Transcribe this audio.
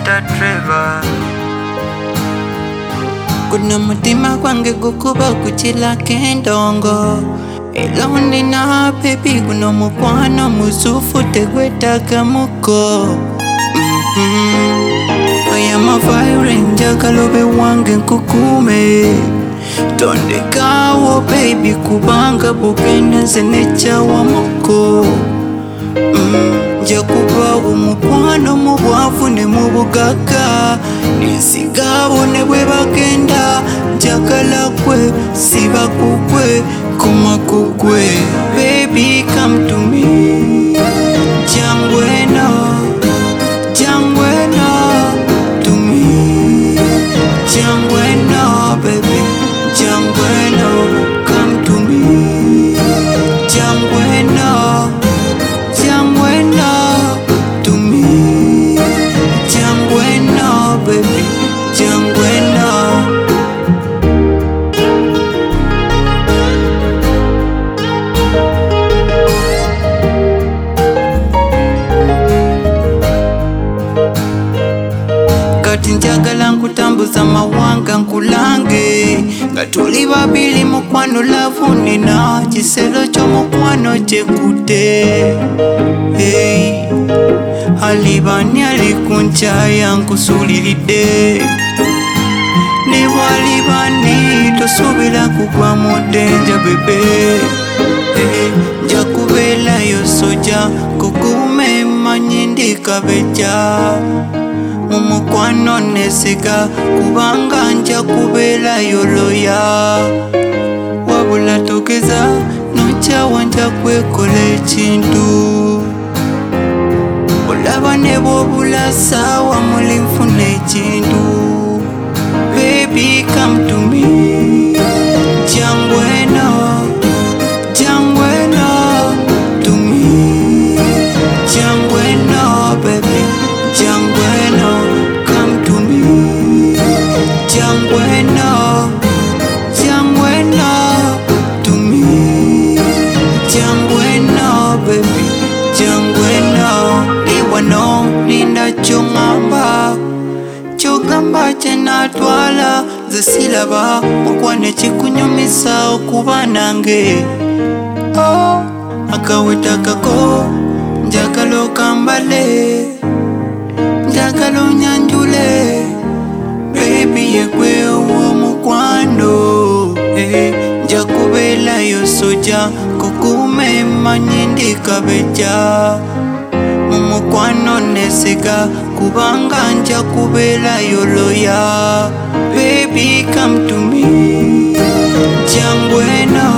Mr. Trevor. Kuna mutima kwange gukuba kuchila kendongo Eloni na baby kuna mukwano musufu tegwetaka muko I am a fire njagalobe wange nkukume Tondekawo baby kubanga bugenda zenecha wa muko Njakuba umukwano mubwavu ne mubugaga Nisigabo ne bwe bagenda njagala kwe siba kukwe kuma kukwe Baby come to me Jangwena Jangwena to me Jangwena baby Jangwena come to me Jangwena Jangwena to me Jangwena baby Jangwena Kati njagala nkutambuza mawanga nkulange Gatuli babili mukwano lavu nina Kiselo ky'omukwano kyekute Hey Alibani alikunchaya nkusulilide Niwalibani tosubila kugwa mudenja bebe Hey Njakubela yo soja kukume manyindi kabeja Mumukwano nesiga kubanga nja kubela yoloya Wabula tokeza noncha wanja kwekole chintu Olaba nebo bulasa wa mulimfune chintu Baby come to me Jangwena Jangwena to me Jangwena baby Jangwena come to me Jangwena Jangwena to me Jangwena baby Jangwena Liwano linda chungamba Chugamba chena twala Zisilaba mukwane chikunyumisa okuba nange Oh akaweta kako Njagalo kambale Njagalo nyanjule Baby yekwe uwo mukwano Njakubela yo soja kukume manyindi kabeja Mumukwano nesiga kubanga njakubela yoloya Baby come to me Jangwena